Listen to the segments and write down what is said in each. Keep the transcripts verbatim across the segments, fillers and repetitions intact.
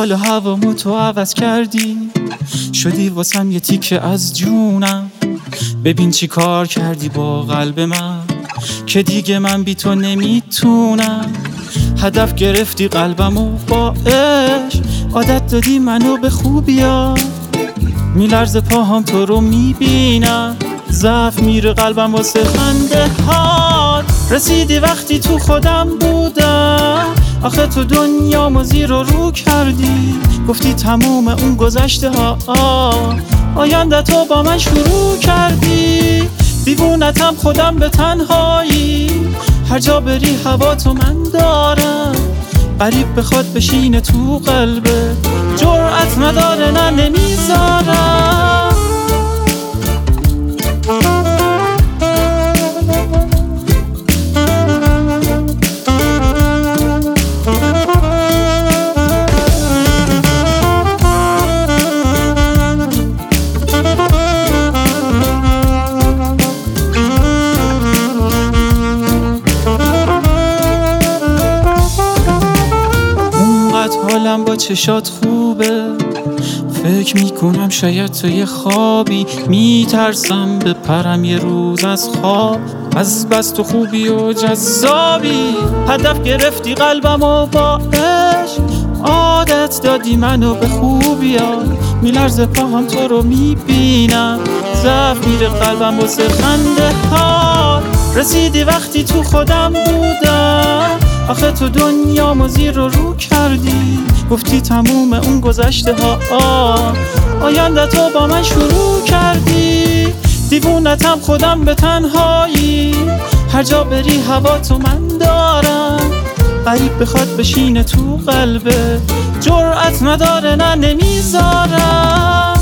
حال و هوامو تو عوض کردی، شدی واسم یه تیکه از جونم. ببین چی کار کردی با قلب من که دیگه من بی تو نمیتونم. هدف گرفتی قلبمو با عشق، عادت دادی منو به خوبیا. میلرزه پاهام تو رو میبینم، ضعف میره قلبم واسه خنده هات. رسیدی وقتی تو خودم بودم، آخه تو دنیامو زیر و رو کردی. گفتی تموم اون گذشته ها آینده تو با من شروع کردی. دیوونتم خودم به تنهایی، هر جا بری هوا تو من دارم. قریب بخواد بشینه تو قلبه، جرأت نداره نه نمیذارم. حالم با چشات خوبه، فکر میکنم شاید تو یه خوابی. میترسم بپرم یه روز از خواب، از بس تو خوبی و جذابی. هدف گرفتی قلبمو با عشق، عادت دادی منو به خوبیا. میلرزه پاهم تو رو میبینم، ضعف میره قلبم واسه خنده ها. رسیدی وقتی تو خودم بودم، آخه تو دنیامو زیر و رو کردی. گفتی تموم اون گذشته ها آینده تو با من شروع کردی. دیوونتم خودم به تنهایی، هر جا بری هوا تو من دارم. قریب بخواد بشینه تو قلبه، جرأت نداره نه نمیذارم.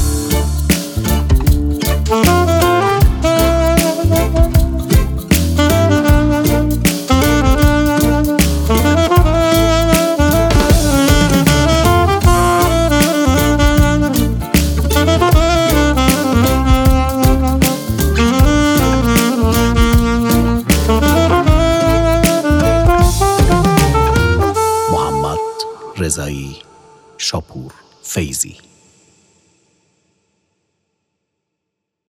رضایی شاپور فیضی.